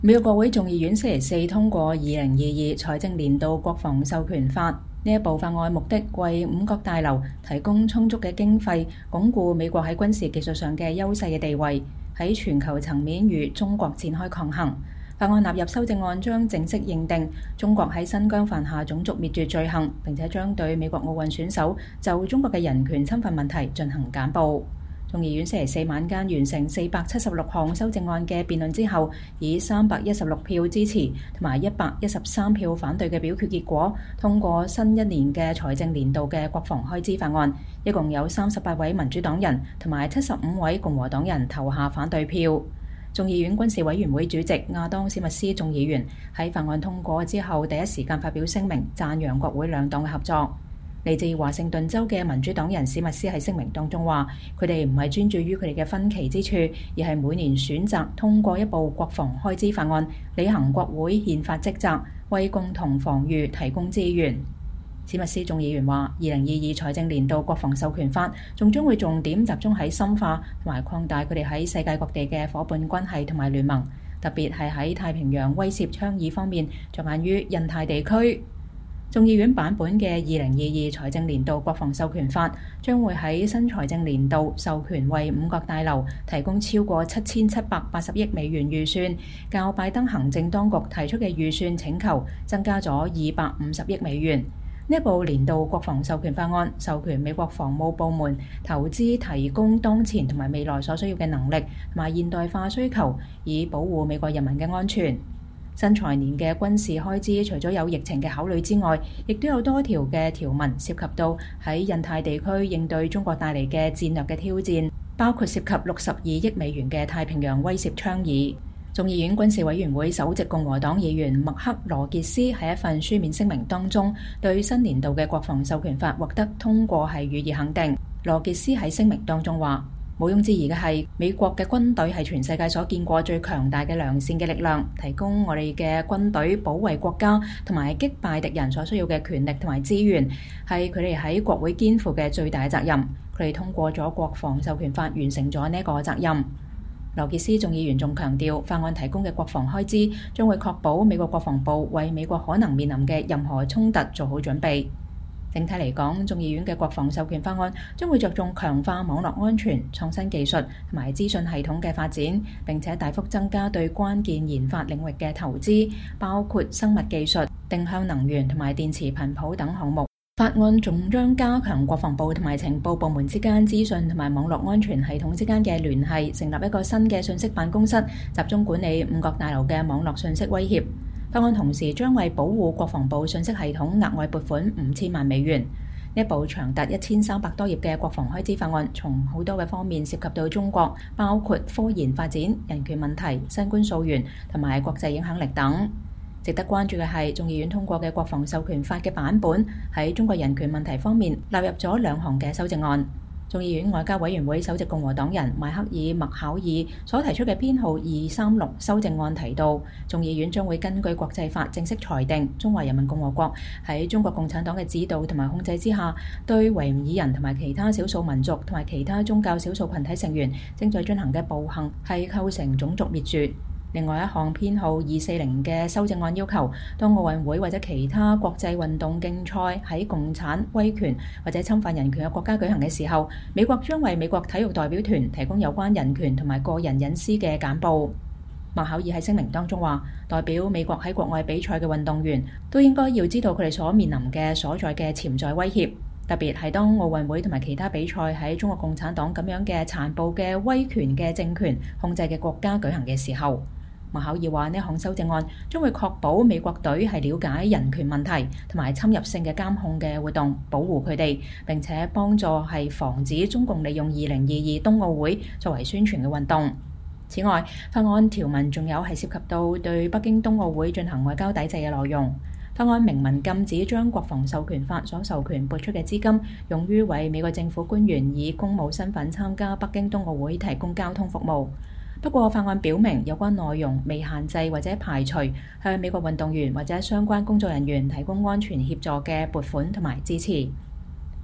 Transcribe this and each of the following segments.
美國國會眾議院星期四通過2022財政年度國防授權法，呢一部法案目的為五角大樓提供充足嘅經費，鞏固美國喺軍事技術上嘅優勢嘅地位，喺全球層面與中國展開抗衡。法案納入修正案將正式認定中國喺新疆犯下種族滅絕罪行，並且將對美國奧運選手就中國嘅人權侵犯問題進行簡報。眾議院星期四晚間完成476項修正案嘅辯論之後，以316票支持同埋113票反對嘅表決結果，通過新一年嘅財政年度嘅國防開支法案。一共有38位民主黨人同埋75位共和黨人投下反對票。眾議院軍事委員會主席亞當史密斯眾議員喺法案通過之後第一時間發表聲明，讚揚國會兩黨嘅合作。嚟自華盛頓州嘅民主黨人史密斯喺聲明當中話，佢哋唔係專注於佢哋嘅分歧之處，而係每年選擇通過一部國防開支法案，履行國會憲法職責，為共同防禦提供資源。史密斯眾議員話，2022財政年度國防授權法仲將會重點集中喺深化同埋擴大佢哋喺世界各地嘅夥伴關係同埋聯盟，特別係喺太平洋威懾倡議方面着眼於印太地區。眾議院版本嘅2022財政年度國防授權法將會喺新財政年度授權為五角大樓提供超過7780億美元預算，較拜登行政當局提出嘅預算請求增加咗250億美元。呢一部年度國防授權法案授權美國防務部門投資提供當前同埋未來所需要嘅能力同埋現代化需求，以保護美國人民嘅安全。新財年嘅軍事開支除咗有疫情嘅考慮之外，亦都有多條嘅條文涉及到喺印太地區應對中國帶嚟嘅戰略嘅挑戰，包括涉及62億美元嘅太平洋威懾倡議。眾議院軍事委員會首席共和黨議員麥克羅傑斯喺一份書面聲明當中，對新年度嘅國防授權法獲得通過係予以肯定。羅傑斯喺聲明當中話，毋庸置疑嘅係，美國嘅軍隊係全世界所見過最強大嘅良善嘅力量，提供我哋嘅軍隊保衛國家同埋擊敗敵人所需要嘅權力同埋資源，係佢哋喺國會肩負嘅最大嘅責任。佢哋通過咗國防授權法，完成咗呢個責任。羅傑斯眾議員仲強調，法案提供嘅國防開支將會確保美國國防部為美國可能面臨嘅任何衝突做好準備。整體嚟講，眾議院嘅國防授權法案將會着重強化網絡安全、創新技術同埋資訊系統嘅發展，並且大幅增加對關鍵研發領域嘅投資，包括生物技術、定向能源同埋電磁頻譜等項目。法案仲將加強國防部同埋情報部門之間資訊同埋網絡安全系統之間嘅聯繫，成立一個新嘅信息辦公室，集中管理五角大樓嘅網絡信息威脅。法案同時將為保護國防部信息系統額外撥款5000萬美元。呢一部長達1300多頁嘅國防開支法案，從好多嘅方面涉及到中國，包括科研發展、人權問題、新冠溯源同埋國際影響力等。值得關注嘅係，眾議院通過嘅國防授權法嘅版本喺中國人權問題方面納入咗2項嘅修正案。眾議院外交委員會首席共和黨人邁克爾麥考爾所提出嘅編號236修正案提到，眾議院將會根據國際法正式裁定中華人民共和國喺中國共產黨嘅指導同埋控制之下，對維吾爾人同埋其他少數民族同埋其他宗教少數群體成員正在進行嘅暴行係構成種族滅絕。另外一項編號240嘅修正案要求，當奧運會或者其他國際運動競賽喺共產、威權或者侵犯人權嘅國家舉行嘅時候，美國將為美國體育代表團提供有關人權同埋個人隱私嘅簡報。麥考爾喺聲明當中話，代表美國喺國外比賽嘅運動員都應該要知道佢哋所面臨嘅所在嘅潛在威脅，特別係當奧運會同埋其他比賽喺中國共產黨咁樣嘅殘暴嘅威權嘅政權控制嘅國家舉行嘅時候。麥考爾話，呢項修正案將會確保美國隊係了解人權問題同埋侵入性嘅監控嘅活動，保護佢哋，並且幫助係防止中共利用2022冬奧會作為宣傳嘅運動。此外，法案條文仲有係涉及到對北京冬奧會進行外交抵制嘅內容。法案明文禁止將國防授權法所授權撥出嘅資金用於為美國政府官員以公務身份參加北京冬奧會提供交通服務。不過，法案表明有關內容未限制或者排除向美國運動員或者相關工作人員提供安全協助嘅撥款同埋支持。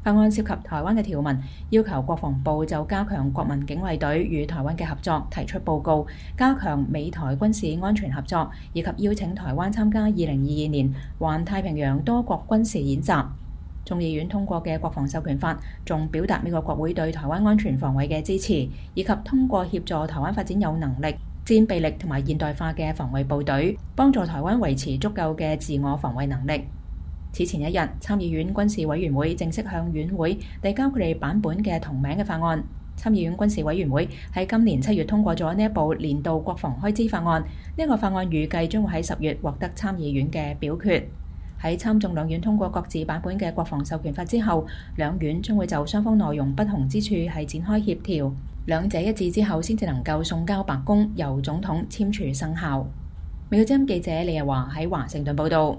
法案涉及台灣嘅條文，要求國防部就加強國民警衛隊與台灣嘅合作提出報告，加強美台軍事安全合作，以及邀請台灣參加2022年環太平洋多國軍事演習。眾議院通過嘅國防授權法仲表達美國國會對台灣安全防衛嘅支持，以及通過協助台灣發展有能力、戰備力同埋現代化嘅防衛部隊，幫助台灣維持足夠嘅自我防衛能力。此前一日，參議院軍事委員會正式向院會遞交佢哋版本嘅同名嘅法案。參議院軍事委員會喺今年7月通過咗呢一部年度國防開支法案。呢個法案預計將會喺10月獲得參議院嘅表決。喺參眾兩院通過各自版本嘅國防授權法之後，兩院將會就雙方內容不同之處係展開協調，兩者一致之後先至能夠送交白宮，由總統簽署生效。美國之音記者李日華喺華盛頓報道。